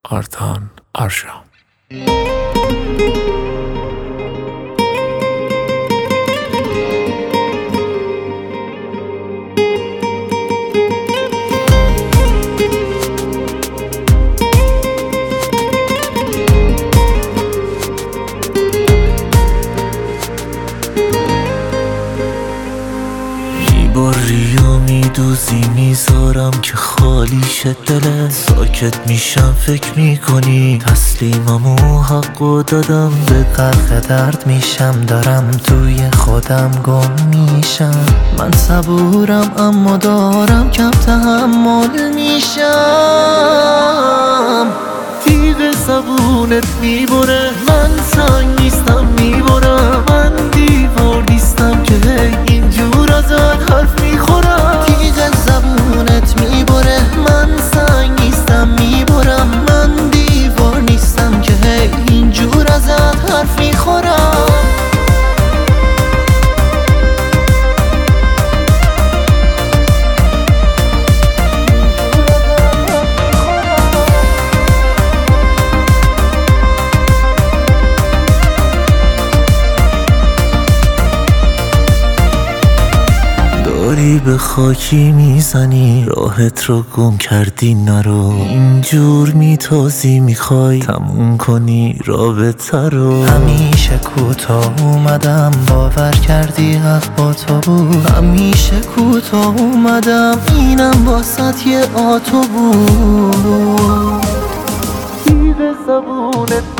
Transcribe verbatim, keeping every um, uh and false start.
آرتان آرشام. میباری و میدوزی میذارم که خالی شد دلت، ساکت میشم فکر میکنی تسلیمم و حقو دادم، به غرق درد میشم دارم توی خودم گم میشم. من صبورم اما دارم کم تحمل میشم. تیغ زبونت میبره من سنگ نیستم میبرم، من دیوار نیستم که اینجور ازت حرف میخورم. تیغ زبونت میبره من سنگ نیستم میبرم، من دیوار نیستم که اینجور ازت حرف میخورم. داری به خاکی میزنی راحت رو گم کردی نرو، اینجور میتازی میخوای تموم کنی رابطه رو. همیشه کوتاه اومدم باور کردی حق با تو بود، همیشه کوتاه اومدم اینم واسط یه آتو بود. تیغ زبونت